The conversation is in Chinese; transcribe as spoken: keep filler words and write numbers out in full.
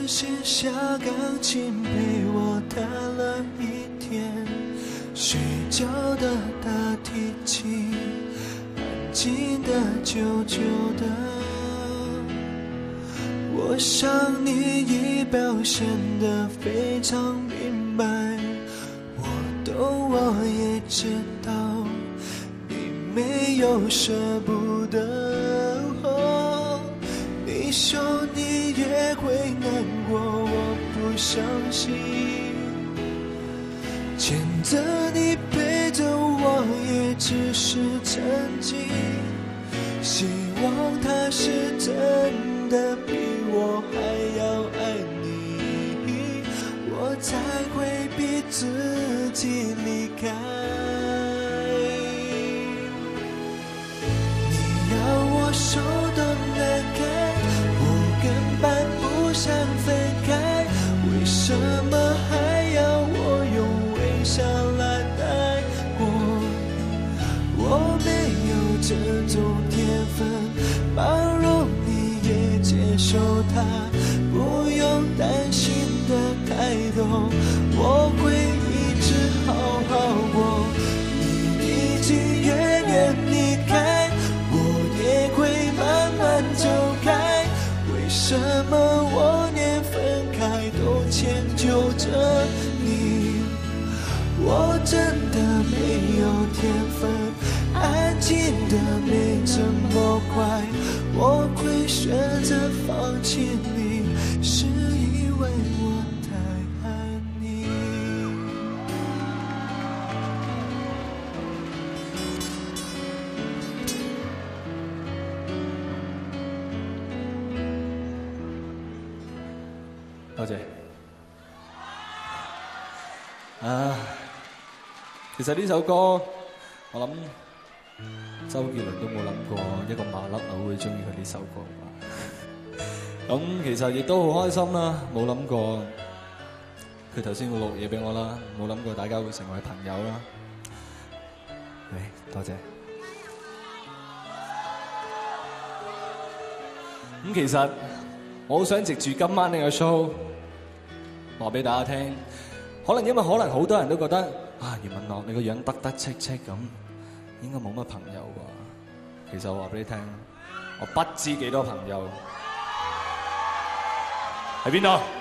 弦下钢琴陪我弹了一天，睡觉的大提琴，安静的久久的。我想你已表现得非常明白，我懂我也知道你没有舍不得。哦，你说你也会难过，我不相信，牵着你陪着我也只是曾经，希望他是真的比我还要爱你，我才会逼自己离开。你要我手都难开，我根本不想分开，为什么还要我用微笑来带过？我没有这种天分，包容你也接受它，不用担心的太多，我会一直好好过。你已经远远离开，我也会慢慢走开，为什么我连分开都迁就着你？我真的没有天分，安静的没这么快，我会选择放弃你，是因为我太爱你。 多謝。啊，其實呢首歌，我諗周杰倫都冇諗過一個麻甩佬會中意佢呢首歌吧。咁其實亦都好開心啦，冇諗過佢頭先會錄嘢俾我啦，冇諗過大家會成為朋友啦。誒，多謝。咁其實我好想藉住今晚呢個 show 話俾大家聽，可能因為可能好多人都覺得啊，余文樂你個樣得得戚戚咁，應該冇乜朋友啩。其實我話俾你聽，我不知幾多朋友喺邊度。